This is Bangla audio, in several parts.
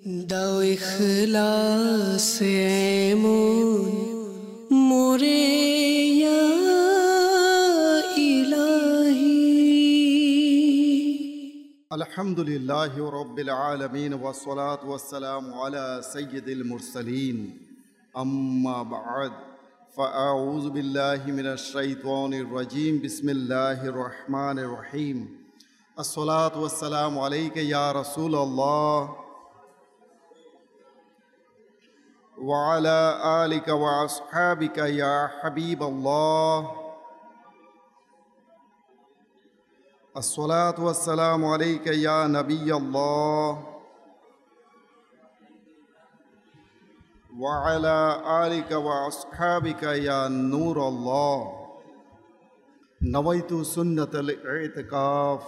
দাও ইখলাস এমন মোরে ইয়া ইলাহি। আলহামদুলিল্লাহি রাব্বিল আলামিন ওয়াস সালাতু ওয়াস সালামু আলা সাইয়্যিদিল মুরসালিন, আম্মা বা'দ, ফাআউযু বিল্লাহি মিনাশ শাইতানির রাজীম। বিসমিল্লাহির রহমানির রহিম। আসসালাতু ওয়াস সালামু আলাইকা ইয়া রাসূলুল্লাহ ওয়া আলা আলিকা ওয়া আসহাবিকা ইয়া হাবিবাল্লাহ। আসসালাতু ওয়াসসালামু আলাইকা ইয়া নবিয়াল্লাহ ওয়া আলা আলিকা ওয়া আসহাবিকা ইয়া নূরাল্লাহ। নওয়াইতু সুন্নাতাল ইতিকাফ।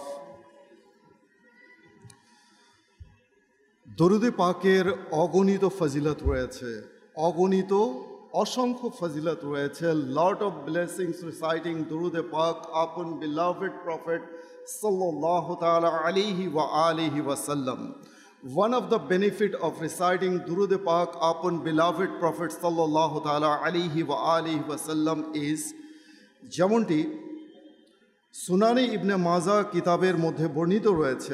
দরুদে পাকের অগণিত ফজিলত রয়েছে, অগণিত অসংখ্য ফজিলত রয়েছে। লট অফ ব্লেসিংস রিসাইটিং দুরুদে পাক আপন beloved prophet sallallahu ta'ala alayhi wa alihi wa sallam. One of the benefit of reciting durude pak upon beloved prophet sallallahu ta'ala alayhi wa alihi wa sallam is, যেমনটি সুনানি ইবনে মাজা কিতাবের মধ্যে বর্ণিত রয়েছে,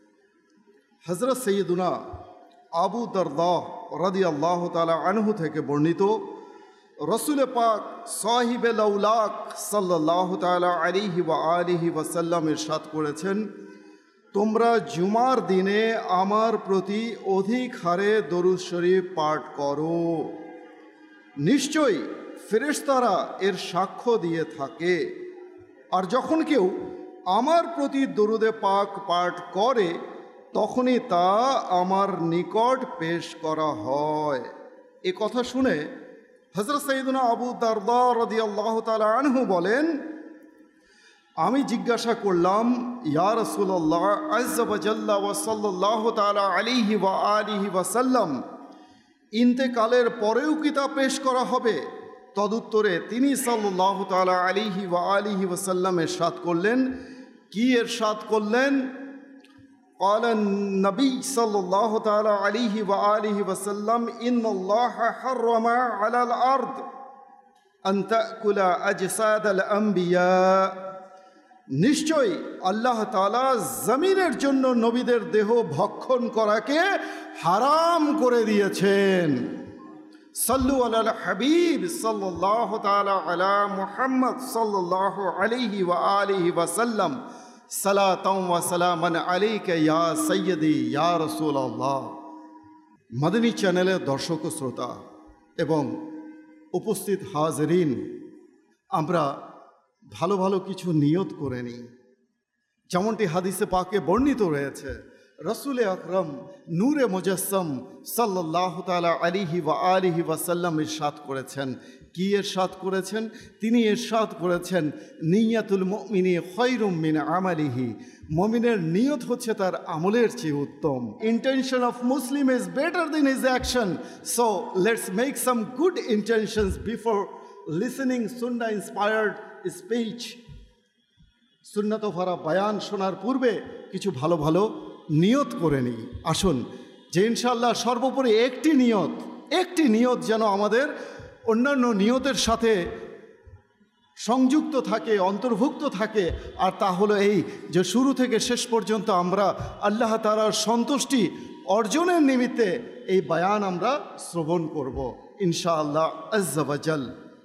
হযরত সৈয়দুনা আবু দারদা রাদিয়াল্লাহু তাআলা আনহু থেকে বর্ণিত, রসুল পাক সাহিবে লাউলাক সাল্লাল্লাহু তাআলা আলাইহি ওয়া আলিহি ওয়াসাল্লাম ইরশাদ করেছেন, তোমরা জুমার দিনে আমার প্রতি অধিক হারে দরুদ শরীফ পাঠ করো, নিশ্চয়ই ফেরেশতারা এর সাক্ষ্য দিয়ে থাকে। আর যখন কেউ আমার প্রতি দরুদে পাক পাঠ করে তখনই তা আমার নিকট পেশ করা হয়। এ কথা শুনে হযরত সাইয়্যিদুনা আবু দারদা রাদিয়াল্লাহু তাআলা আনহু বলেন, আমি জিজ্ঞাসা করলাম, ইয়া রাসূলুল্লাহ আযজা ওয়া জাল্লা ওয়া সাল্লাল্লাহু তাআলা আলাইহি ওয়া আলিহি ওয়া সাল্লাম, ইন্তেকালের পরেও কি তা পেশ করা হবে? তদুত্তরে তিনি সাল্লাল্লাহু তাআলা আলাইহি ওয়া আলিহি ওয়া সাল্লাম ইরশাদ করলেন। কি ইরশাদ করলেন? قال النبي صلى الله تعالى عليه وآله وسلم إن الله حرم على الأرض أن تأكل أجساد الأنبياء। নিশ্চয়ই আল্লাহ তাআলা জমিনের জন্য নবীদের দেহ ভক্ষণ করাকে হারাম করে দিয়েছেন। সাল্লু আলাল হাবিব সাল্লাল্লাহু তাআলা আলা মুহাম্মদ সাল্লাল্লাহু আলাইহি ওয়া আলিহি ওয়া সাল্লাম, সালাতাম ওয়া সালামান আলাইকা ইয়া সাইয়্যিদি ইয়া রাসূলুল্লাহ। মাদানী চ্যানেলের দর্শক ও শ্রোতা এবং উপস্থিত হাজরিন, আমরা ভালো ভালো কিছু নিয়ত করে নিই। যেমনটি হাদিসে পাকে বর্ণিত রয়েছে, রসুল আকরম নূরে মুজাসসাম সাল্লাল্লাহু তাআলা আলাইহি ওয়া আলিহি ওয়া সাল্লাম ইরশাদ করেছেন। কি ইরশাদ করেছেন? তিনি ইরশাদ করেছেন, নিয়াতুল মুমিনি খায়রুম মিন আমালিহি। মুমিনের নিয়ত হচ্ছে তার আমলের চেয়ে উত্তম। Intention of Muslim is better than his action. So let's make some good intentions before listening sunnah inspired speech. সুন্নাত ভরা বয়ান শোনার পূর্বে কিছু ভালো ভালো নিয়ত করে নিই। আসুন যে ইনশাআল্লাহ সর্বোপরি একটি নিয়ত যেন আমাদের অন্যান্য নিয়তের সাথে সংযুক্ত থাকে, অন্তর্ভুক্ত থাকে। আর তা হলো এই যে শুরু থেকে শেষ পর্যন্ত আমরা আল্লাহ তাআলার সন্তুষ্টি অর্জনের নিমিত্তে এই বয়ান আমরা শ্রবণ করব ইনশাআল্লাহ আযজা ওয়া জাল।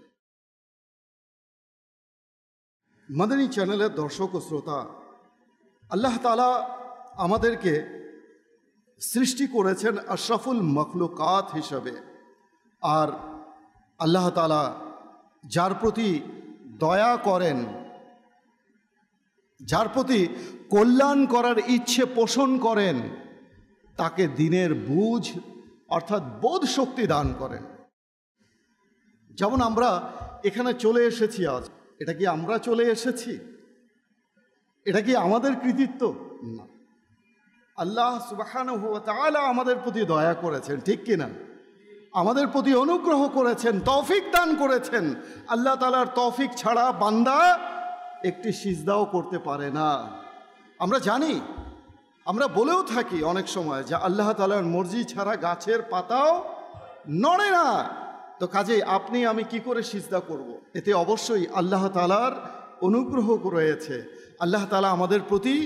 মাদানী চ্যানেলের দর্শক ও শ্রোতা, আল্লাহ তাআলা আমাদেরকে সৃষ্টি করেছেন আশরাফুল মখলুকাত হিসাবে। আর আল্লাহ তাআলা যার প্রতি দয়া করেন, যার প্রতি কল্যাণ করার ইচ্ছে পোষণ করেন, তাকে দিনের বুঝ অর্থাৎ বোধ শক্তি দান করেন। যেমন আমরা এখানে চলে এসেছি আজ, এটা কি আমরা চলে এসেছি? এটা কি আমাদের কৃতিত্ব? না, আল্লাহ সুবহানাহু ওয়া তাআলা আমাদের প্রতি দয়া করেছেন, ঠিক কিনা? আমাদের প্রতি অনুগ্রহ করেছেন, তৌফিক দান করেছেন। আল্লাহ তাআলার তৌফিক ছাড়া বান্দা একটি সিজদাও করতে পারে না। আমরা জানি আমরা বলেও থাকি অনেক সময় যে আল্লাহ তাআলার মর্জি ছাড়া গাছের পাতাও নড়ে না। তো কাজেই আপনি আমি কি করে সিজদা করব? এতে অবশ্যই আল্লাহ তাআলার অনুগ্রহ রয়েছে। আল্লাহ তাআলা আমাদের প্রতি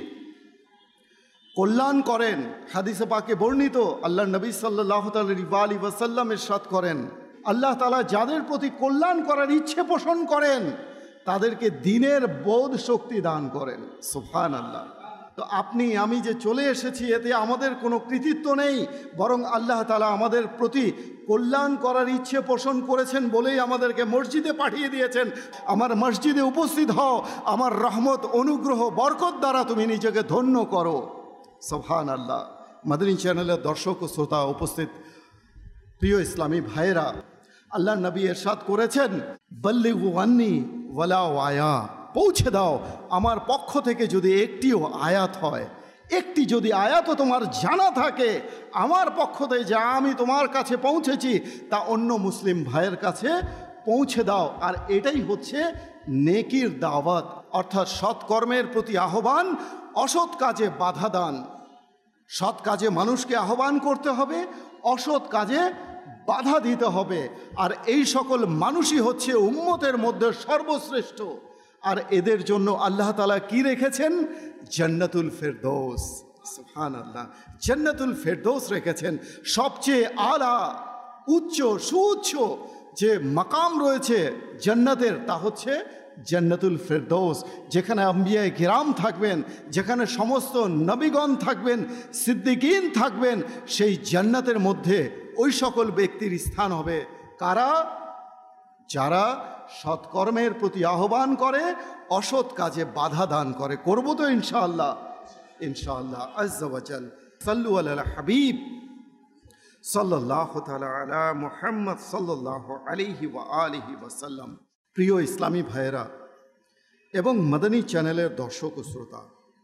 কল্যাণ করেন। হাদিসে পাকে বর্ণিত আল্লাহ নবী সাল্লাল্লাহু আলাইহি ওয়াসাল্লাম ইরশাদ করেন, আল্লাহ তাআলা যাদের প্রতি কল্যাণ করার ইচ্ছে পোষণ করেন তাদেরকে দিনের বোধ শক্তি দান করেন। সুবহানাল্লাহ। তো আপনি আমি যে চলে এসেছি এতে আমাদের কোনো কৃতিত্ব নেই, বরং আল্লাহ তাআলা আমাদের প্রতি কল্যাণ করার ইচ্ছে পোষণ করেছেন বলেই আমাদেরকে মসজিদে পাঠিয়ে দিয়েছেন। আমার মসজিদে উপস্থিত হও, আমার রহমত অনুগ্রহ বরকত দ্বারা তুমি নিজেকে ধন্য করো। সুবহানাল্লাহ। মাদানী চ্যানেলের দর্শক ও শ্রোতা, উপস্থিত প্রিয় ইসলামী ভাইয়েরা, আল্লাহ নবী ইরশাদ করেছেন, বল্লিগু আন্নি ওয়ালাউ আয়া, পৌঁছে দাও আমার পক্ষ থেকে যদি একটিও আয়াত হয়, একটি যদি আয়াতও তোমার জানা থাকে আমার পক্ষ থেকে যা আমি তোমার কাছে পৌঁছেছি তা অন্য মুসলিম ভাইয়ের কাছে পৌঁছে দাও। আর এটাই হচ্ছে নেকির দাওয়াত, অর্থাৎ সৎকর্মের প্রতি আহ্বান, অসৎ কাজে বাধা দান। সৎ কাজে মানুষকে আহ্বান করতে হবে, অসৎ কাজে বাধা দিতে হবে। আর এই সকল মানুষই হচ্ছে উম্মতের মধ্যে সর্বশ্রেষ্ঠ। আর এদের জন্য আল্লাহ তাআলা কি রেখেছেন? জান্নাতুল ফেরদৌস। সুবহানাল্লাহ। জান্নাতুল ফেরদৌস রেখেছেন। সবচেয়ে আলা, উচ্চ, সুউচ্চ যে মাকাম রয়েছে জান্নাতের তা হচ্ছে জান্নাতুল ফেরদৌস, যেখানে আম্বিয়ায়ে কিরাম থাকবেন, যেখানে সমস্ত নবীগণ থাকবেন, সিদ্দিকিন থাকবেন। সেই জান্নাতের মধ্যে ওই সকল ব্যক্তির স্থান হবে কারা? যারা সৎকর্মের প্রতি আহ্বান করে, অসৎ কাজে বাধা দান করে। করব তো ইনশাআল্লাহ, ইনশাআল্লাহ আজ্জা ওয়া জাল। সাল্লু আলা হাবিব সাল্লাল্লাহু তাআলা আলা মুহাম্মদ সাল্লাল্লাহু আলাইহি ওয়া আলিহি ওয়াসাল্লাম। প্রিয় ইসলামী ভাইয়েরা এবং মাদানী চ্যানেলের দর্শক ও শ্রোতা,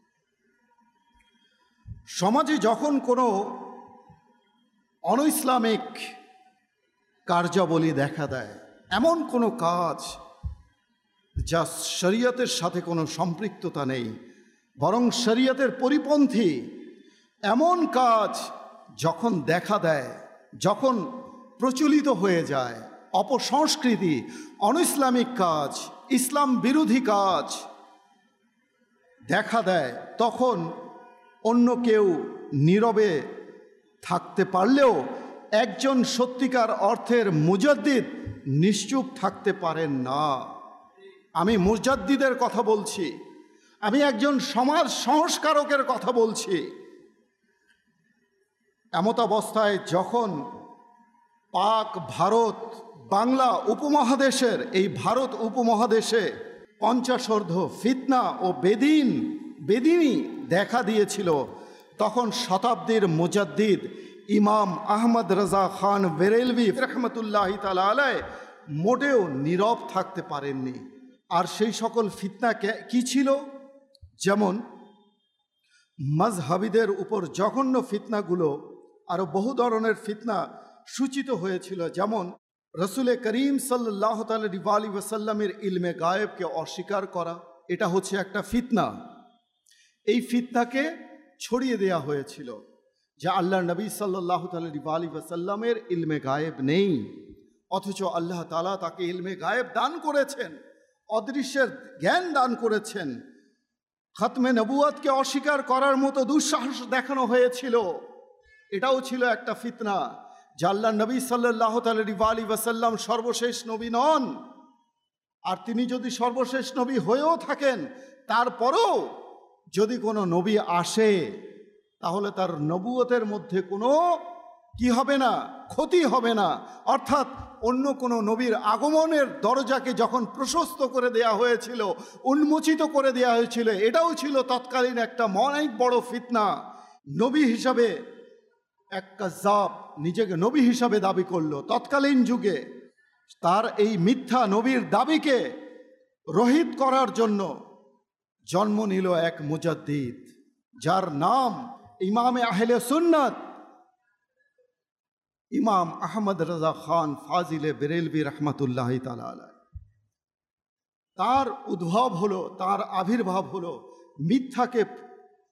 সমাজে যখন কোনো অনইসলামিক কার্যাবলী দেখা দেয়, এমন কোনো কাজ যা শরীয়তের সাথে কোনো সম্পৃক্ততা নেই বরং শরীয়তের পরিপন্থী, এমন কাজ যখন দেখা দেয়, যখন প্রচলিত হয়ে যায়, অপসংস্কৃতি, অনইসলামিক কাজ, ইসলাম বিরোধী কাজ দেখা দেয়, তখন অন্য কেউ নীরবে থাকতে পারলেও একজন সত্যিকার অর্থের মুজাদ্দিদ নিশ্চুপ থাকতে পারেন না। আমি মুজাদ্দিদের কথা বলছি, আমি একজন সমাজ সংস্কারকের কথা বলছি। এমত অবস্থায় যখন পাক ভারত বাংলা উপমহাদেশের, এই ভারত উপমহাদেশে পঞ্চাশোর্ধ্ব ফিতনা ও বেদিনী দেখা দিয়েছিল, তখন শতাব্দীর মুজাদ্দিদ ইমাম আহমদ রাজা খান বেরেলভি রহমতুল্লাহি তাআলা আলাইহি মোটেও নীরব থাকতে পারেননি। আর সেই সকল ফিতনা কি ছিল? যেমন মাজহাবিদের উপর জঘন্য ফিতনাগুলো, আরও বহু ধরনের ফিতনা সূচিত হয়েছিল। যেমন রসুল করিম সাল্লাল্লাহু আলাইহি ওয়াসাল্লামের ইলমে গায়েবকে অস্বীকার করা, এটা হচ্ছে একটা ফিতনা। এই ফিতনাকে ছড়িয়ে দেয়া হয়েছিল যে আল্লাহ নবী সাল্লাল্লাহু আলাইহি ওয়াসাল্লামের ইলমে গায়েব নেই, অথচ আল্লাহ তাআলা তাকে ইলমে গায়েব দান করেছেন, অদৃশ্যের জ্ঞান দান করেছেন। খতমে নবুয়তকে অস্বীকার করার মতো দুঃসাহস দেখানো হয়েছিল, এটাও ছিল একটা ফিতনা। যে আল্লাহ নবী সাল্লাল্লাহু আলাইহি ওয়াসাল্লাম সর্বশেষ নবী নন, আর তিনি যদি সর্বশেষ নবী হয়েও থাকেন, তারপরও যদি কোনো নবী আসে তাহলে তার নবুয়তের মধ্যে কোনো কি হবে না, ক্ষতি হবে না। অর্থাৎ অন্য কোনো নবীর আগমনের দরজাকে যখন প্রশস্ত করে দেয়া হয়েছিল, উন্মোচিত করে দেয়া হয়েছিল, এটাও ছিল তৎকালীন একটা অনেক বড় ফিতনা। নবী হিসাবে এক কাজ্জাব নিজেকে নবী হিসাবে দাবি করলো তৎকালীন যুগে। তার এই মিথ্যা নবীর দাবিকে রহিত করার জন্য জন্ম নিল এক মুজাদ্দিদ, যার নাম ইমামে আহলে সুন্নাত ইমাম আহমদ রাজা খান ফাজিলে বেরেলভি রহমতুল্লাহি তাআলা আলাইহি। তার উদ্ভব হলো, তার আবির্ভাব হলো মিথ্যাকে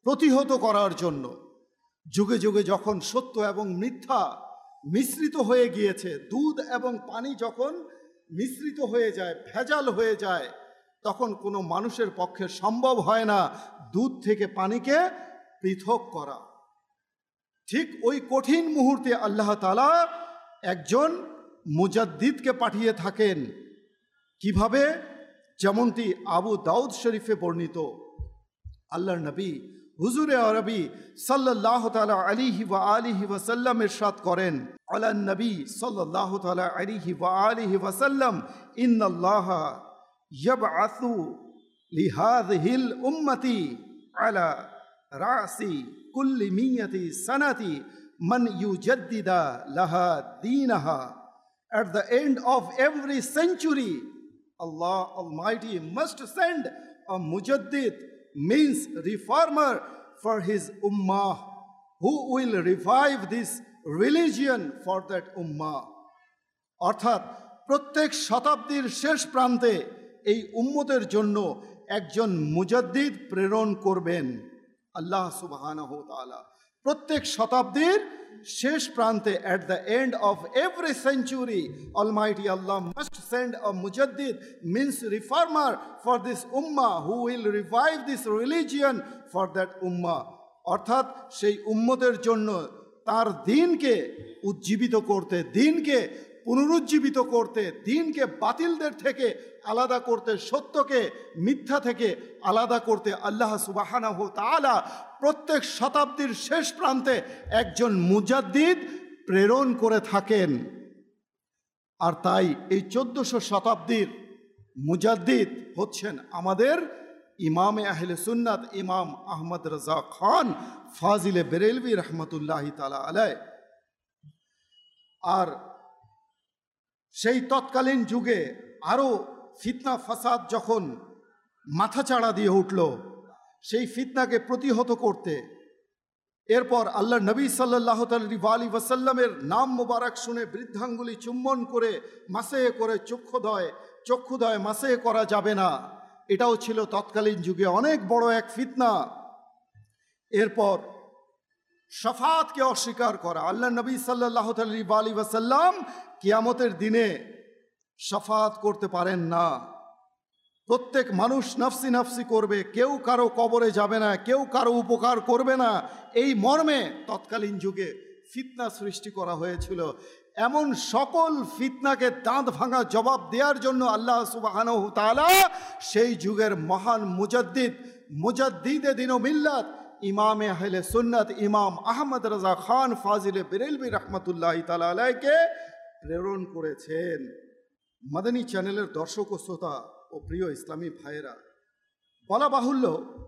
প্রতিহত করার জন্য। যুগে যুগে যখন সত্য এবং মিথ্যা মিশ্রিত হয়ে গিয়েছে, দুধ এবং পানি যখন মিশ্রিত হয়ে যায়, ভেজাল হয়ে যায়, তখন কোনো মানুষের পক্ষে সম্ভব হয় না দুধ থেকে পানিকে পৃথক করা। ঠিক ওই কঠিন মুহূর্তে আল্লাহ তাআলা একজন মুজাদ্দিদকে পাঠিয়ে থাকেন। কিভাবে? যেমনটি আবু দাউদ শরীফে বর্ণিত, আল্লাহর নবী হুজুরে আরবি সাল্লাল্লাহু তাআলা আলাইহি ওয়া আলিহি ওয়াসাল্লাম ইরশাদ করেন, আলান নবী সাল্লাল্লাহু তাআলা আলাইহি ওয়া আলিহি ওয়াসাল্লাম, ইন্নাল্লাহা ইয়াবআসু লিহাযিহিল উম্মতি আলা রাসি কুল্লি মিয়াতি সানাতি মান ইউজাদ্দিদা Laha দীনাহা। At the end of every century, Allah Almighty must send a mujaddid, means reformer, for his ummah, who will revive this religion for that ummah. অর্থাৎ প্রত্যেক শতাব্দীর শেষ প্রান্তে এই উম্মতের জন্য একজন মুজাদ্দিদ প্রেরণ করবেন আল্লাহ সুবহানাহু ওয়া তাআলা। প্রত্যেক শতাব্দীর শেষ প্রান্তে, at the end of every century, Almighty Allah must send a mujaddid, means reformer, for this ummah, who will revive this religion for that ummah. অর্থাৎ সেই উম্মতের জন্য তার দ্বীনকে উজ্জীবিত করতে, দ্বীনকে পুনরুজ্জীবিত করতে, দ্বীনকে বাতিলদের থেকে আলাদা করতে, সত্যকে মিথ্যা থেকে আলাদা করতে আল্লাহ সুবহানাহু ওয়া তাআলা প্রত্যেক শতাব্দীর শেষ প্রান্তে একজন মুজাদ্দিদ প্রেরণ করে থাকেন। আর তাই এই 1400 শতাব্দীর মুজাদ্দিদ হচ্ছেন আমাদের ইমামে আহলে সুন্নাত ইমাম আহমদ রাজা খান ফাজিলে বেরেলভী রহমতুল্লাহি তাআলা আলাইহি। আর সেই তৎকালীন যুগে আরও ফিতনা ফাসাদ যখন মাথাচাড়া দিয়ে উঠল, সেই ফিতনাকে প্রতিহত করতে এরপর আল্লাহ নবী সাল্লাল্লাহু আলাইহি ওয়াসাল্লামের নাম মোবারক শুনে বৃদ্ধাঙ্গুলি চুম্বন করে মাসেহ করে চক্ষুদয় মাসেহ করা যাবে না, এটাও ছিল তৎকালীন যুগে অনেক বড় এক ফিতনা। এরপর শাফাতকে অস্বীকার করা, আল্লাহ নবী সাল্লাল্লাহু আলাইহি ওয়াসাল্লাম কিয়ামতের দিনে শাফাত করতে পারেন না। প্রত্যেক মানুষ নফসি নফসি করবে, কেউ কারো কবরে যাবে না, কেউ কারো উপকার করবে না, এই মর্মে তৎকালীন যুগে ফিতনা সৃষ্টি করা হয়েছিল। এমন সকল ফিতনাকে দাঁত ভাঙা জবাব দেওয়ার জন্য আল্লাহ সুবহানাহু ওয়া তাআলা সেই যুগের মহান মুজাদ্দিদে দ্বীন ও মিল্লাত ইমামে আহলে সুন্নাত ইমাম আহমদ রাজা খান ফাজিলে বেরেলভী রহমতুল্লাহি তাআলা আলাইহিকে প্রেরণ করেছেন। মাদানী চ্যানেলের দর্শক ও শ্রোতা ও প্রিয় ইসলামী ভাইয়েরা, বলা বাহুল্য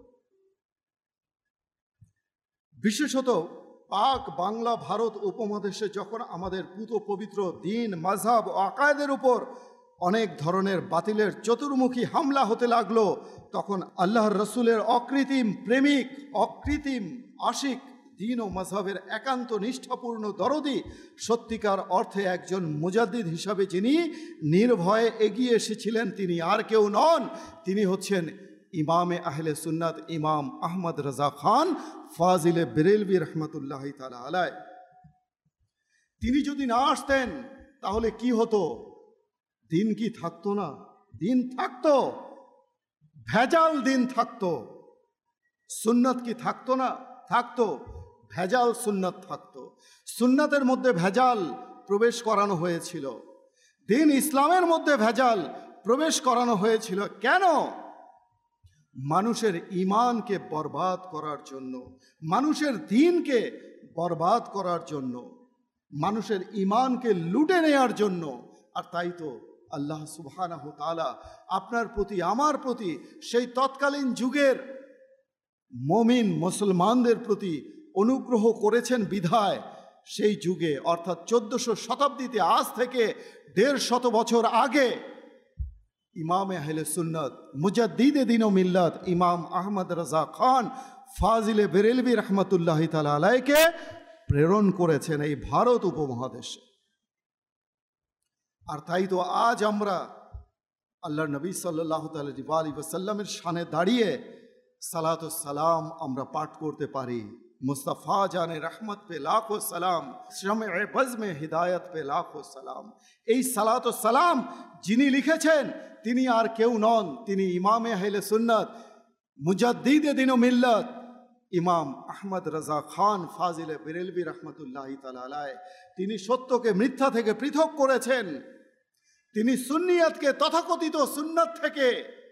বিশেষত পাক বাংলা ভারত উপমহাদেশে যখন আমাদের পুত পবিত্র দ্বীন মাযহাব ও আকায়েদের উপর অনেক ধরনের বাতিলের চতুর্মুখী হামলা হতে লাগলো, তখন আল্লাহর রসুলের অকৃত্রিম প্রেমিক, অকৃত্রিম আশিক, দ্বীন ও মাযহাবের একান্ত নিষ্ঠাপূর্ণ দরদি, সত্যিকার অর্থে একজন মুজাদ্দিদ হিসাবে যিনি নির্ভয়ে এগিয়ে এসেছিলেন, তিনি আর কেউ নন, তিনি হচ্ছেন ইমামে আহলে সুন্নাত ইমাম আহমদ রাজা খান ফাজিলে বেরেলভী রহমতুল্লাহি তাআলা আলাইহি। তিনি যদি না আসতেন তাহলে কি হতো? দিন কি থাকতো না? দিন থাকতো, ভেজাল দিন থাকতো। সুন্নাত কি থাকতো না? থাকতো, ভেজাল সুন্নাত থাকতো। সুন্নাতের মধ্যে ভেজাল প্রবেশ করানো হয়েছিল, দিন ইসলামের মধ্যে ভেজাল প্রবেশ করানো হয়েছিল। কেন? মানুষের ঈমানকে বরবাদ করার জন্য, মানুষের দ্বীনকে বরবাদ করার জন্য, মানুষের ঈমানকে লুটে নেয়ার জন্য। আর তাই তো আল্লাহ সুবহানাহু ওয়া তাআলা আপনার প্রতি, আমার প্রতি, সেই তৎকালীন যুগের মুমিন মুসলমানদের প্রতি অনুগ্রহ করেছেন বিধায় সেই যুগে অর্থাৎ 1400 শতাব্দীতে, আজ থেকে 150 বছর আগে ইমামে আহলে সুন্নাত মুজাদ্দিদে দ্বীন ও মিল্লাত ইমাম আহমদ রাজা খান ফাজিলে বেরেলভী রহমতুল্লাহি তাআলা আলাইহিকে প্রেরণ করেছেন এই ভারত উপমহাদেশে। আর তাই তো আজ আমরা আল্লাহর নবী সাল্লাল্লাহু আলাইহি ওয়াসাল্লামের শানে দাঁড়িয়ে সালাতু সালাম আমরা পাঠ করতে পারি। মুস্তাফা জানে রহমত পে লাখো সালাম, শামে বজমে হিদায়ত পে লাখো সালাম। এই সালাতু সালাম যিনি লিখেছেন তিনি আর কেউ নন, তিনি ইমামে আহলে সুন্নাত মুজাদ্দিদে দ্বীন ও মিল্লাত ইমাম আহমদ রাজা খান ফাজিলে বেরেলভী রহমতুল্লাহি তাআলা আলাইহি। তিনি সত্যকে মিথ্যা থেকে পৃথক করেছেন, তিনি সুন্নিয়াতকে তথাকথিত সুন্নাত থেকে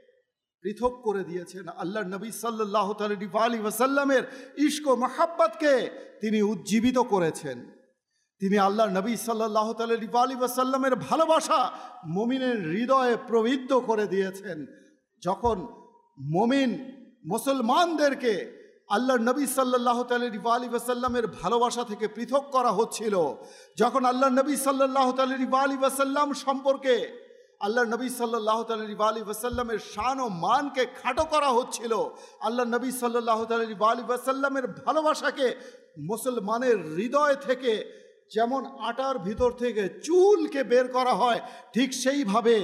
পৃথক করে দিয়েছেন। আল্লাহর নবী সাল্লাল্লাহু আলাইহি ওয়াসাল্লামের ইশক ও মহব্বতকে তিনি উজ্জীবিত করেছেন। তিনি আল্লাহর নবী সাল্লাল্লাহু আলাইহি ওয়াসাল্লামের ভালোবাসা মুমিনের হৃদয়ে প্রবিদ্ধ করে দিয়েছেন। যখন মুমিন মুসলমানদেরকে আল্লাহর নবী সাল্লাল্লাহু আলাইহি ওয়াসাল্লামের ভালোবাসা থেকে পৃথক করা হচ্ছিল, যখন আল্লাহর নবী সাল্লাল্লাহু আলাইহি ওয়াসাল্লাম সম্পর্কে আল্লাহর নবী সাল্লাল্লাহু আলাইহি ওয়াসাল্লামের শান ও মানকে খাটো করা হচ্ছিল, আল্লাহর নবী সাল্লাল্লাহু আলাইহি ওয়াসাল্লামের ভালোবাসাকে মুসলমানের হৃদয় থেকে যেমন আটার ভিতর থেকে চুলকে বের করা হয়, ঠিক সেইভাবে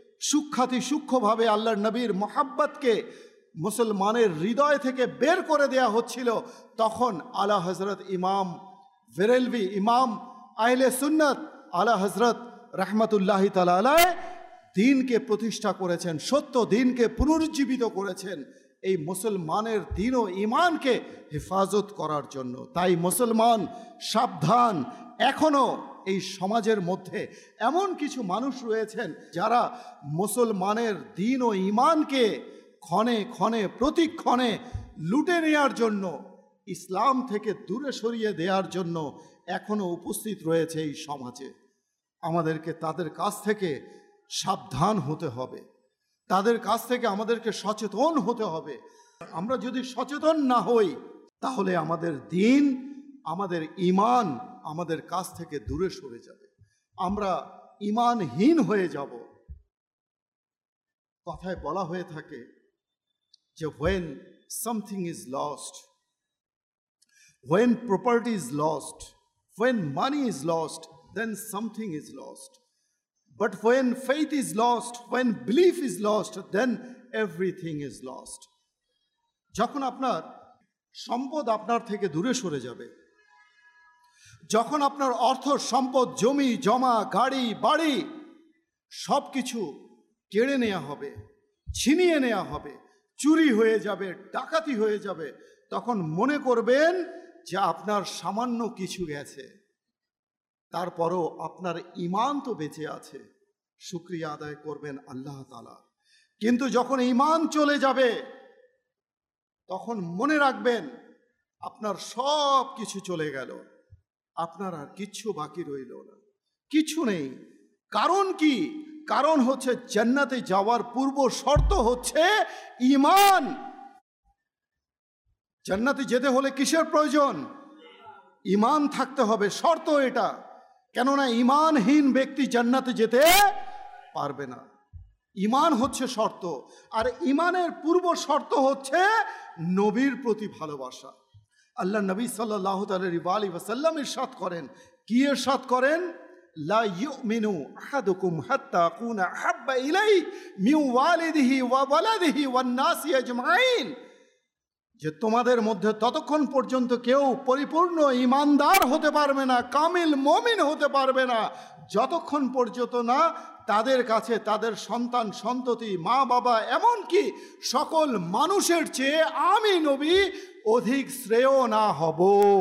সূক্ষ্মভাবে আল্লাহর নবীর মোহাব্বতকে মুসলমানের হৃদয় থেকে বের করে দেয়া হচ্ছিল। তখন আলা হজরত ইমাম বেরেলভী, ইমাম আহলে সুন্নাত আলা হজরত রহমতুল্লাহি তাআলা আলাইহি দ্বীনকে প্রতিষ্ঠা করেছেন, সত্য দ্বীনকে পুনরুজ্জীবিত করেছেন এই মুসলমানের দ্বীন ও ঈমানকে হেফাজত করার জন্য। তাই মুসলমান সাবধান, এখনো এই সমাজের মধ্যে এমন কিছু মানুষ রয়েছেন যারা মুসলমানের দ্বীন ও ঈমানকে ক্ষণে ক্ষণে প্রতিক্ষণে লুটে নেয়ার জন্য, ইসলাম থেকে দূরে সরিয়ে দেওয়ার জন্য এখনো উপস্থিত রয়েছে এই সমাজে। আমাদেরকে তাদের কাছ থেকে সাবধান হতে হবে, তাদের কাছ থেকে আমাদেরকে সচেতন হতে হবে। আমরা যদি সচেতন না হই তাহলে আমাদের দ্বীন, আমাদের ঈমান আমাদের কাছ থেকে দূরে সরে যাবে, আমরা ঈমানহীন হয়ে যাব। কথায় বলা হয়ে থাকে যে when something is lost, when property is lost, when money is lost, then something is lost. But when faith is lost, when belief is lost, then everything is lost. যখন আপনার সম্পদ আপনার থেকে দূরে সরে যাবে, যখন আপনার অর্থ সম্পদ, জমি জমা, গাড়ি বাড়ি সব কিছু কেড়ে নেওয়া হবে, ছিনিয়ে নেওয়া হবে, চুরি হয়ে যাবে, ডাকাতি হয়ে যাবে, তখন মনে করবেন যে আপনার সামান্য কিছু গেছে, তারপরও আপনার ঈমান তো বেঁচে আছে, শুকরিয়া আদায় করবেন আল্লাহ তাআলা। কিন্তু যখন ঈমান চলে যাবে তখন মনে রাখবেন আপনার সব কিছু চলে গেল, আপনার আর কিচ্ছু বাকি রইল না, কিছু নেই। কারণ কি? কারণ হচ্ছে জান্নাতে যাওয়ার পূর্ব শর্ত হচ্ছে ঈমান। জান্নাতে যেতে হলে কিসের প্রয়োজন? ঈমান থাকতে হবে, শর্ত এটা। কেননা ঈমানহীন ব্যক্তি জান্নাতে যেতে পারবে না। ঈমান হচ্ছে শর্ত, আর ঈমানের পূর্ব শর্ত হচ্ছে নবীর প্রতি ভালোবাসা। আল্লাহ নবী সাল্লাল্লাহু আলাইহি ওয়াসাল্লাম ইরশাদ করেন, কি ইরশাদ করেন? লা ইউমিনু আহাদুকুম হাত্তা আকুনা আহাব্বা ইলাইহি মিন ওয়ালিদিহি ওয়া ওয়ালাদিহি ওয়ান নাসি আজমাইন, যে তোমাদের মধ্যে ততক্ষণ পর্যন্ত কেউ পরিপূর্ণ ঈমানদার হতে পারবে না, কামিল মুমিন হতে পারবে না, যতক্ষণ পর্যন্ত না তাদের কাছে তাদের সন্তান সন্ততি, মা বাবা, এমনকি সকল মানুষের চেয়ে আমি নবী অধিক শ্রেয় না হব,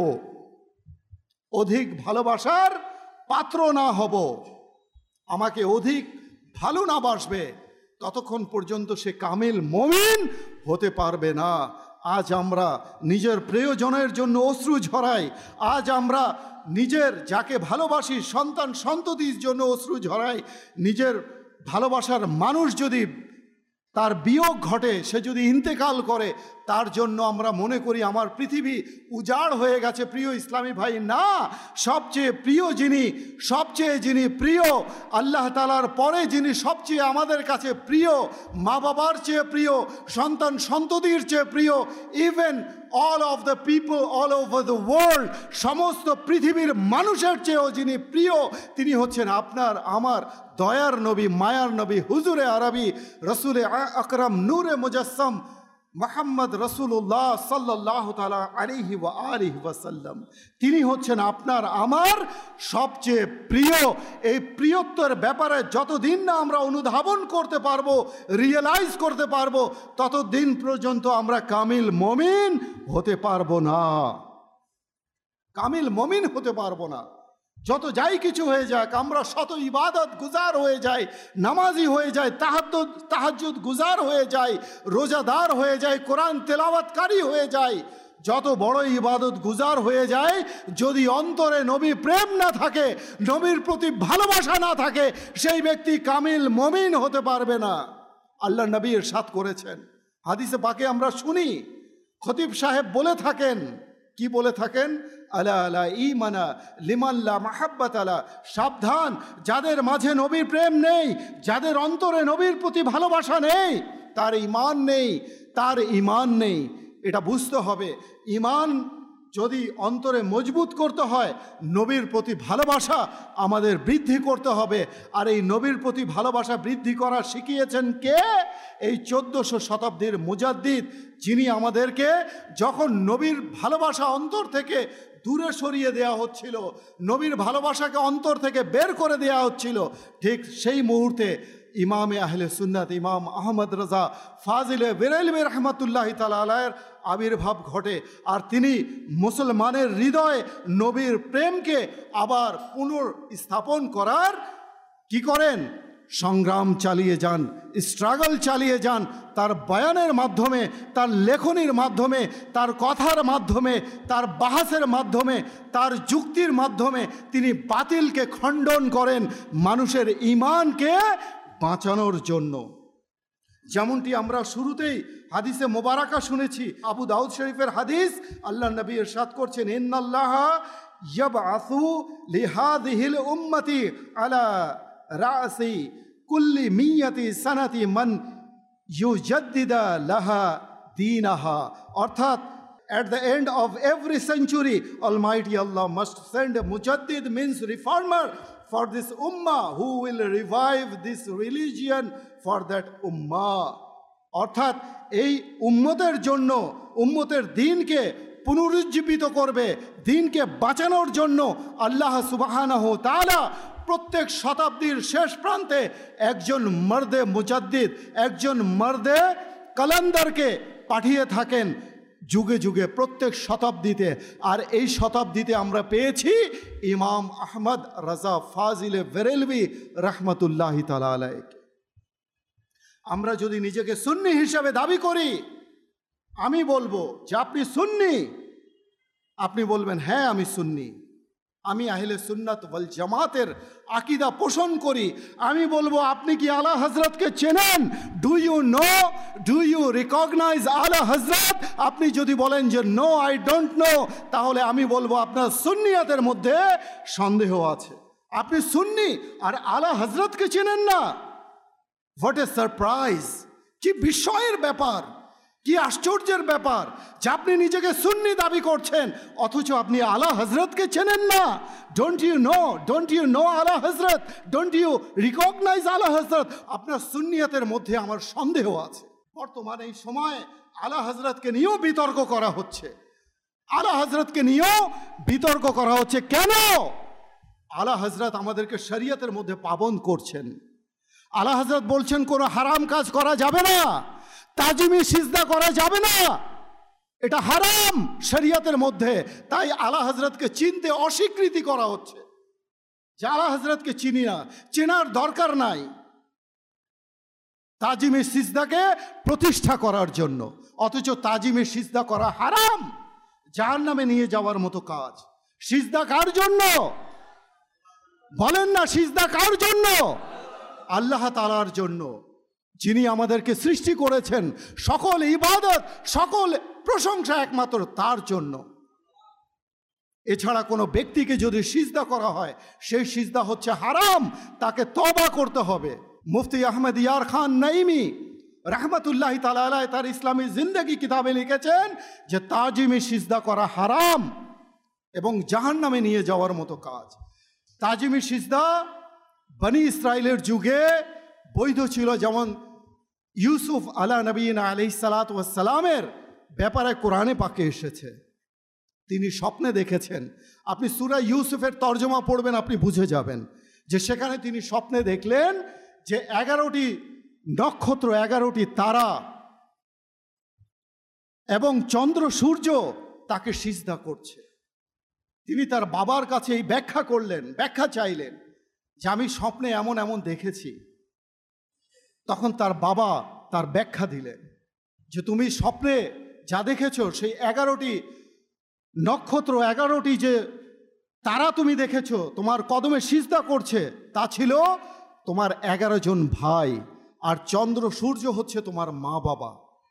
অধিক ভালোবাসার পাত্র না হব, আমাকে অধিক ভালো না বাসবে, ততক্ষণ পর্যন্ত সে কামিল মুমিন হতে পারবে না। আজ আমরা নিজের প্রিয়জনের জন্য অশ্রু ঝরাই, আজ আমরা নিজের যাকে ভালোবাসি সন্তান সন্ততির জন্য অশ্রু ঝরাই। নিজের ভালোবাসার মানুষ যদি তার বিয়োগ ঘটে, সে যদি ইন্তেকাল করে, তার জন্য আমরা মনে করি আমার পৃথিবী উজাড় হয়ে গেছে। প্রিয় ইসলামী ভাই, না, সবচেয়ে প্রিয় যিনি প্রিয় আল্লাহ তাআলার পরে যিনি সবচেয়ে আমাদের কাছে প্রিয়, মা বাবার চেয়ে প্রিয়, সন্তান সন্ততির চেয়ে প্রিয়, even all of the people all over the world, সমস্ত পৃথিবীর মানুষের চেয়েও যিনি প্রিয়, তিনি হচ্ছেন আপনার আমার দয়ার নবী, মায়ার নবী, হুজুরে আরবি, রসুলে আকরাম, নূরে মুজাসসাম মুহাম্মদ রাসূলুল্লাহ সাল্লাল্লাহু তাআলা আলাইহি ওয়া আলিহি ওয়াসাল্লাম, তিনি হচ্ছেন আপনার আমার সবচেয়ে প্রিয়। এই প্রিয়ত্বের ব্যাপারে যতদিন না আমরা অনুধাবন করতে পারবো, রিয়েলাইজ করতে পারবো, ততদিন পর্যন্ত আমরা কামিল মুমিন হতে পারবো না। কামিল মুমিন হতে পারবো না। যত যাই কিছু হয়ে যাক, আমরা শত ইবাদত গুজার হয়ে যাই, নামাজি হয়ে যাই, তাহাজ্জুদ গুজার হয়ে যাই, রোজাদার হয়ে যাই, কোরআন তেলাওয়াতকারী হয়ে যাই, যত বড় ইবাদত গুজার হয়ে যায়, যদি অন্তরে নবী প্রেম না থাকে, নবীর প্রতি ভালোবাসা না থাকে, সেই ব্যক্তি কামিল মুমিন হতে পারবে না। আল্লাহ নবী ইরশাদ করেছেন, হাদিসে পাকে আমরা শুনি, খতিব সাহেব বলে থাকেন, কি বলে থাকেন? আলা আলা ঈমানা লিমান লা মাহাব্বাত আলা, সাবধান, যাদের মাঝে নবীর প্রেম নেই, যাদের অন্তরে নবীর প্রতি ভালোবাসা নেই, তার ঈমান নেই, তার ঈমান নেই। এটা বুঝতে হবে, ঈমান যদি অন্তরে মজবুত করতে হয়, নবীর প্রতি ভালোবাসা আমাদের বৃদ্ধি করতে হবে। আর এই নবীর প্রতি ভালোবাসা বৃদ্ধি করা শিখিয়েছেন কে? এই 1400 শতাব্দীর মুজাদ্দিদ, যিনি আমাদেরকে যখন নবীর ভালোবাসা অন্তর থেকে দূরে সরিয়ে দেওয়া হচ্ছিল, নবীর ভালোবাসাকে অন্তর থেকে বের করে দেওয়া হচ্ছিল, ঠিক সেই মুহূর্তে ইমামে আহলে সুন্নাত ইমাম আহমদ রাজা ফাজিলে বেরেলভি রহমতুল্লাহি তাআলা আলাইহির আবির্ভাব ঘটে। আর তিনি মুসলমানের হৃদয়ে নবীর প্রেমকে আবার পুনর্স্থাপন করার কি করেন? সংগ্রাম চালিয়ে যান, স্ট্রাগল চালিয়ে যান। তার বয়ানের মাধ্যমে, তার লেখনীর মাধ্যমে, তার কথার মাধ্যমে, তার বাহাসের মাধ্যমে, তার যুক্তির মাধ্যমে তিনি বাতিলকে খণ্ডন করেন মানুষের ঈমানকে বাঁচানোর জন্য। যেমনটি আমরা শুরুতেই হাদিসে মোবারকা শুনেছি, আবু দাউদ শরীফের হাদিস, আল্লাহ নবী ইরশাদ করছেন, ইন্নাল্লাহা ইয়াবআসু লিহাযিহিল উম্মতি আলা রাসি কুল্লি মিয়াতি সানাতি মান ইউজাদ্দিদা লাহা দীনাহা। অর্থাৎ at the end of every century, Almighty Allah must send a mujaddid, means reformer, for this ummah, who will revive this religion for that ummah. অর্থাৎ এই উম্মতের জন্য, উম্মতের দ্বীনকে পুনরুজ্জীবিত করবে, দ্বীনকে বাঁচানোর জন্য আল্লাহ সুবহানাহু ওয়া তাআলা প্রত্যেক শতাব্দীর শেষ প্রান্তে একজন মর্দে মুজাদ্দিদ, একজন মর্দে কালান্দারকে পাঠিয়ে থাকেন যুগে যুগে, প্রত্যেক শতাব্দীতে। আর এই শতাব্দীতে আমরা পেয়েছি ইমাম আহমদ রাজা ফাজিলে বেরেলভি রহমতুল্লাহি তাআলা আলাইহি। আমরা যদি নিজেকে সুন্নি হিসাবে দাবি করি, আমি বলবো যে আপনি সুন্নি, আপনি বলবেন হ্যাঁ আমি সুন্নি, আমি আহলে সুন্নাত ওয়াল জামাতের আকীদা পোষণ করি। আমি বলবো আপনি কি আলা হযরতকে চেনেন? Do you know, do you recognise Ala Hazrat? আপনি যদি বলেন যে নো আই ডোন্ট নো, তাহলে আমি বলবো আপনার সুন্নিয়াতের মধ্যে সন্দেহ আছে। আপনি সুন্নি আর আলা হযরতকে চেনেন না? What a surprise! কি বিস্ময়ের ব্যাপার, কি আশ্চর্যের ব্যাপার যে আপনি নিজেকে সুন্নি দাবি করছেন অথচ আপনি আলা হযরতকে চেনেন না। ডোন্ট ইউ নো আলা হযরত? ডোন্ট ইউ রিকগনাইজ আলা হযরত? আপনার সুন্নিয়তের মধ্যে আমার সন্দেহ আছে। বর্তমানে এই সময়ে আলা হযরতকে নিয়েও বিতর্ক করা হচ্ছে, আলা হযরতকে নিয়েও বিতর্ক করা হচ্ছে। কেন? আলা হযরত আমাদেরকে শরীয়তের মধ্যে পাবন্দ করছেন। আলা হযরত বলছেন কোনো হারাম কাজ করা যাবে না, তাজিমি সিজদা করা যাবে না, এটা হারাম শরীয়তের মধ্যে। তাই আলা হযরতকে চিনতে অস্বীকৃতি করা হচ্ছে যে আলা হযরতকে চিনি না, চেনার দরকার নাই, তাজিমি সিজদাকে প্রতিষ্ঠা করার জন্য। অথচ তাজিমি সিজদা করা হারাম, জাহান্নামে নিয়ে যাওয়ার মতো কাজ। সিজদা কার জন্য বলেন না? সিজদা কার জন্য? আল্লাহ তাআলার জন্য, যিনি আমাদেরকে সৃষ্টি করেছেন। সকল ইবাদত, সকল প্রশংসা একমাত্র তার জন্য। এছাড়া কোনো ব্যক্তিকে যদি সিজদা করা হয়, সেই সিজদা হচ্ছে হারাম, তাকে তওবা করতে হবে। মুফতি আহমদ ইয়ার খান নাইমি রহমতুল্লাহি তাআলা আলাইহি তার ইসলামী জিন্দেগি কিতাবে লিখেছেন যে তাজিমি সিজদা করা হারাম এবং জাহান্নামে নিয়ে যাওয়ার মতো কাজ। তাজিমি সিজদা বনি ইসরাইলের যুগে বৈধ ছিল, যেমন ইউসুফ আলা নবীনা আলাইহিস সালাতু ওয়াস সালামের ব্যাপারে কোরআনে পাকে এসেছে। তিনি স্বপ্নে দেখেছেন। আপনি সূরা ইউসুফের তর্জমা পড়বেন, আপনি বুঝে যাবেন যে সেখানে তিনি স্বপ্নে দেখলেন যে 11টি নক্ষত্র, 11টি তারা এবং চন্দ্র সূর্য তাকে সিজদা করছে। তিনি তার বাবার কাছে এই ব্যাখ্যা করলেন, ব্যাখ্যা চাইলেন যে আমি স্বপ্নে এমন এমন দেখেছি। তখন তার বাবা তার ব্যাখ্যা দিলেন যে তুমি স্বপ্নে যা দেখেছো সেই 11টি নক্ষত্র, 11টি যে তারা তুমি দেখেছো তোমার কদমে সিজদা করছে, তা ছিল তোমার 11 জন ভাই, আর চন্দ্র সূর্য হচ্ছে তোমার মা বাবা।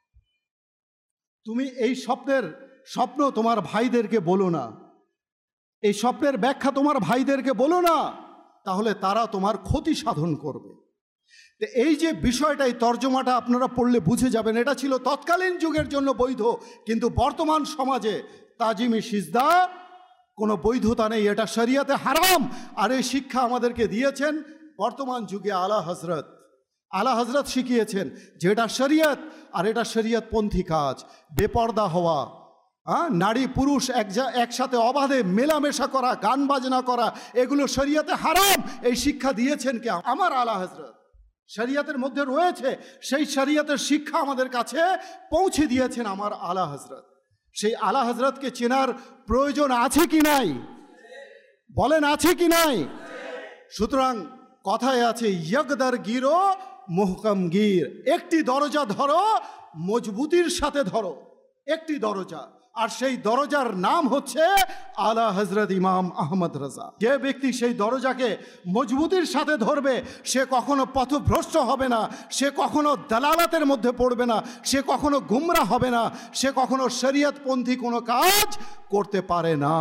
তুমি এই স্বপ্ন তোমার ভাইদেরকে বলো না, এই স্বপ্নের ব্যাখ্যা তোমার ভাইদেরকে বলো না, তাহলে তারা তোমার ক্ষতি সাধন করবে। তো এই যে বিষয়টা, এই তর্জমাটা আপনারা পড়লে বুঝে যাবেন। এটা ছিল তৎকালীন যুগের জন্য বৈধ, কিন্তু বর্তমান সমাজে তাজিমি সিজদা কোনো বৈধতা নেই, এটা শরিয়তে হারাম। আর এই শিক্ষা আমাদেরকে দিয়েছেন বর্তমান যুগে আলা হজরত। আলা হজরত শিখিয়েছেন যে এটা শরিয়ত, আর এটা শরিয়তপন্থী কাজ। বেপর্দা হওয়া, নারী পুরুষ একসাথে অবাধে মেলামেশা করা, গান বাজনা করা, এগুলো শরিয়তে হারাম। এই শিক্ষা দিয়েছেন কে? আমার আলা হজরত। শরিয়তের মধ্যে রয়েছে, সেই শরিয়তের শিক্ষা আমাদের কাছে পৌঁছে দিয়েছেন আমার আলা হজরত। সেই আলা হজরতকে চেনার প্রয়োজন আছে কি নাই? বলেন, আছে কি নাই? সুতরাং কথায় আছে ইয়কদার গিরো মুহকাম গির, একটি দরজা ধরো, মজবুতির সাথে ধরো, একটি দরজা, আর সেই দরজার নাম হচ্ছে আলা হজরত ইমাম আহমদ রাজা। যে ব্যক্তি সেই দরজাকে মজবুতির সাথে ধরবে, সে কখনো পথভ্রষ্ট হবে না, সে কখনো দালালাতের মধ্যে পড়বে না, সে কখনো গুমরা হবে না, সে কখনো শরিয়তপন্থী কোনো কাজ করতে পারে না।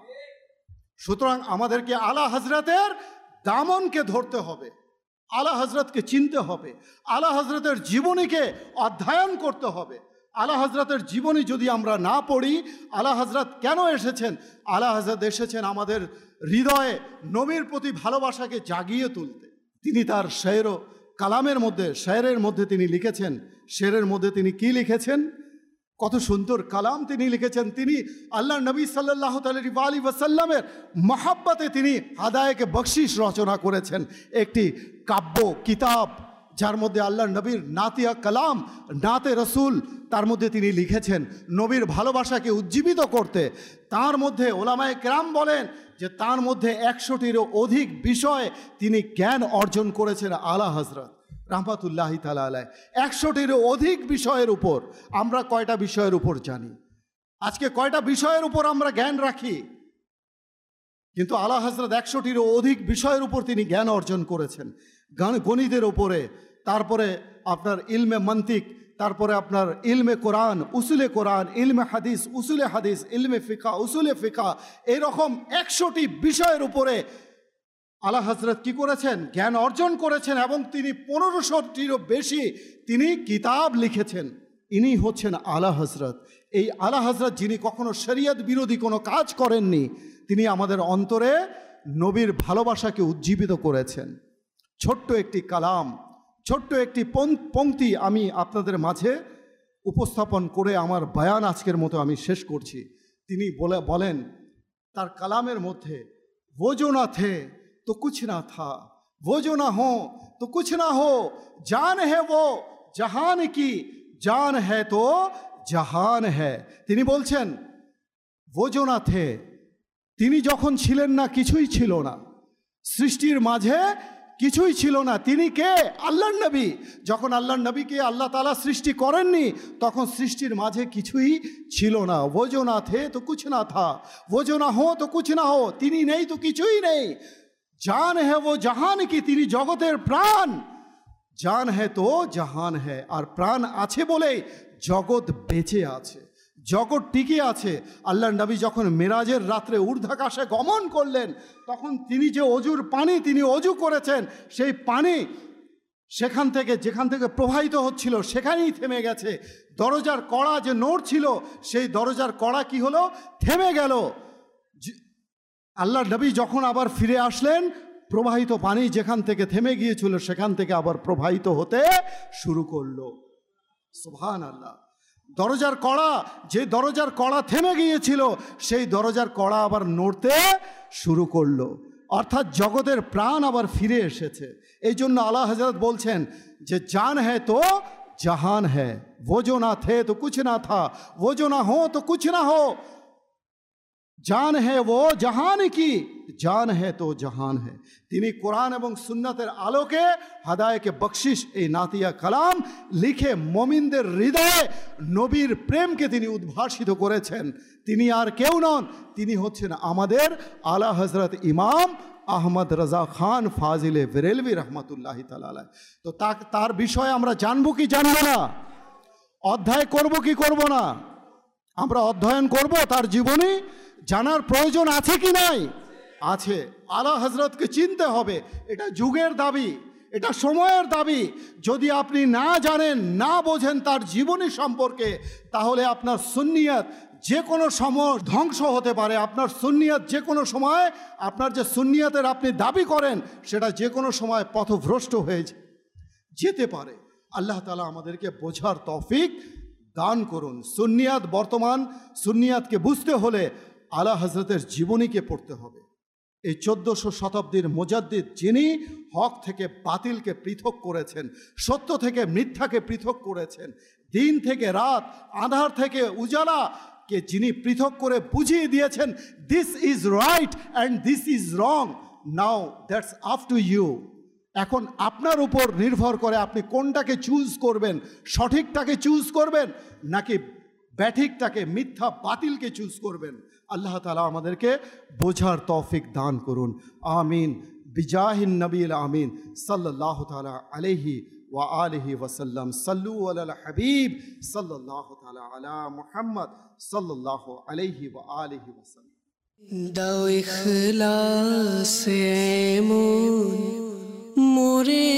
সুতরাং আমাদেরকে আলা হজরতের দামনকে ধরতে হবে, আলা হজরতকে চিনতে হবে, আলা হজরতের জীবনীকে অধ্যয়ন করতে হবে। আলা হজরতের জীবনী যদি আমরা না পড়ি, আলা হজরত কেন এসেছেন? আলা হজরত এসেছেন আমাদের হৃদয়ে নবীর প্রতি ভালোবাসাকে জাগিয়ে তুলতে। তিনি তার শের ও কালামের মধ্যে, শেরের মধ্যে তিনি লিখেছেন, শেরের মধ্যে তিনি কি লিখেছেন? কত সুন্দর কালাম তিনি লিখেছেন। তিনি আল্লাহ নবী সাল্লাল্লাহু আলাইহি ওয়াসাল্লামের মহাব্বতে তিনি হাদায়াকে বকশিশ রচনা করেছেন, একটি কাব্য কিতাব, যার মধ্যে আল্লাহ নবীর নাতিয়া কালাম, নাতে রসুল, তার মধ্যে তিনি লিখেছেন নবীর ভালোবাসাকে উজ্জীবিত করতে। তার মধ্যে ওলামায়ে কেরাম বলেন যে তার মধ্যে 100টিরও অধিক বিষয় তিনি জ্ঞান অর্জন করেছেন আলা হজরত রাহমাতুল্লাহি তাআলা আলাইহি। 100টিরও অধিক বিষয়ের উপর। আমরা কয়টা বিষয়ের উপর জানি? আজকে কয়টা বিষয়ের উপর আমরা জ্ঞান রাখি? কিন্তু আলা হজরত 100টিরও অধিক বিষয়ের উপর তিনি জ্ঞান অর্জন করেছেন। গণিতের উপরে, তারপরে আপনার ইলমে মন্তিক, তারপরে আপনার ইলমে কোরআন, উসুলে কোরআন, ইলমে হাদিস, উসুলে হাদিস, ইলমে ফিকা, উসুলে ফিকা, এরকম 100টি বিষয়ের উপরে আলা হজরত কি করেছেন? জ্ঞান অর্জন করেছেন। এবং তিনি 1500টিরও বেশি তিনি কিতাব লিখেছেন। ইনি হচ্ছেন আলা হজরত। এই আলা হজরত যিনি কখনো শরিয়ত বিরোধী কোনো কাজ করেননি, তিনি আমাদের অন্তরে নবীর ভালোবাসাকে উজ্জীবিত করেছেন। ছোট্ট একটি কালাম, ছোট্ট একটি পংক্তি আমি আপনাদের মাঝে উপস্থাপন করে আমার বয়ান আজকের মতো আমি শেষ করছি। তিনি বলেন তার কালামের মধ্যে, वो जो ना थे तो कुछ ना था, वो जो ना हो तो कुछ ना हो, जान है वो জাহান কি, জান है तो জাহান है। তিনি বলছেন वो जो ना थे, তিনি যখন ছিলেন না কিছুই ছিল না, সৃষ্টির মাঝে কিছুই ছিল না। তিনি কে? আল্লাহর নবী। যখন আল্লাহর নবীকে আল্লাহ তাআলা সৃষ্টি করেননি, তখন সৃষ্টির মাঝে কিছুই ছিল না। वो जो ना थे तो कुछ ना था, वो जो ना हो तो कुछ ना हो, তিনি নেই তো কিছুই নেই। জান है वो জাহান কি, তিনি জগতের প্রাণ। জান है तो জাহান है, আর প্রাণ আছে বলেই জগৎ বেঁচে আছে, জগৎ টিকে আছে। আল্লাহর নবী যখন মেরাজের রাত্রে ঊর্ধ্বাকাশে গমন করলেন, তখন তিনি যে অজুর পানি তিনি অজু করেছেন, সেই পানি সেখান থেকে যেখান থেকে প্রবাহিত হচ্ছিল সেখানেই থেমে গেছে। দরজার কড়া যে নড়ছিল, সেই দরজার কড়া কি হলো? থেমে গেল। আল্লাহর নবী যখন আবার ফিরে আসলেন, প্রবাহিত পানি যেখান থেকে থেমে গিয়েছিল সেখান থেকে আবার প্রবাহিত হতে শুরু করলো। সুবহানাল্লাহ। দরজার কড়া, যে দরজার কড়া থেমে গিয়েছিল সেই দরজার কড়া আবার নড়তে শুরু করলো, অর্থাৎ জগতের প্রাণ আবার ফিরে এসেছে। এই জন্য আলা হযরত বলছেন যে জান হ্যায় তো জাহান হ্যায়, वो जो ना थे तो कुछ ना था, वो जो ना हो तो कुछ ना हो, জান হ্যায় वो জাহান কি, জান হ্যায় তো জাহান হ্যায়। তিনি কোরআন এবং সুন্নাতের আলোকে হাদায়েকে বকশিশ এই নাতিয়া কালাম লিখে মুমিনদের হৃদয়ে নবীর প্রেমকে তিনি উদ্ভাসিত করেছেন। তিনি আর কেউ নন, তিনি হচ্ছেন আমাদের আলা হযরত ইমাম আহমদ রাজা খান ফাজিলে বেরেলভি রহমতুল্লাহি তাআলা আলাইহি। তো তার বিষয়ে আমরা জানবো কি জানবো না, অধ্যায় করব কি করব না, আমরা অধ্যয়ন করব তার জীবনী, জানার প্রয়োজন আছে কি নাই? আছে। আলা হযরতকে চিনতে হবে, এটা যুগের দাবি, এটা সময়ের দাবি। যদি আপনি না জানেন, না বোঝেন তার জীবনী সম্পর্কে, তাহলে আপনার সুন্নিয়ত যে কোনো সময় ধ্বংস হতে পারে। আপনার সুন্নিয়ত যে কোনো সময়, আপনার যে সুন্নিয়তের আপনি দাবি করেন সেটা যে কোনো সময় পথভ্রষ্ট হয়ে যেতে পারে। আল্লাহ তাআলা আমাদেরকে বোঝার তৌফিক দান করুন। সুন্নিয়ত, বর্তমান সুন্নিয়তকে বুঝতে হলে আলা হযরতের জীবনীকে পড়তে হবে। এই 1400 শতাব্দীর মুজাদ্দিদ, যিনি হক থেকে বাতিলকে পৃথক করেছেন, সত্য থেকে মিথ্যাকে পৃথক করেছেন, দিন থেকে রাত, আঁধার থেকে উজালাকে যিনি পৃথক করে বুঝিয়ে দিয়েছেন, this is right and this is wrong, now that's up to you. এখন আপনার উপর নির্ভর করে আপনি কোনটাকে চুজ করবেন, সঠিকটাকে চুজ করবেন নাকি ব্যাঠিকটাকে, মিথ্যা বাতিলকে চুজ করবেন। আল্লাহ তাআলা আমাদেরকে বোঝার তৌফিক দান করুন। আমিন বিজাহিন নবীল আমিন সাল্লাল্লাহু তাআলা আলাইহি ওয়া আলিহি ওয়াসাল্লাম। সাল্লু আলাল হাবিব সাল্লাল্লাহু তাআলা আলা মুহাম্মদ সাল্লাল্লাহু আলাইহি ওয়া আলিহি ওয়াসাল্লাম। দাও ইখলাসে এমন মোরে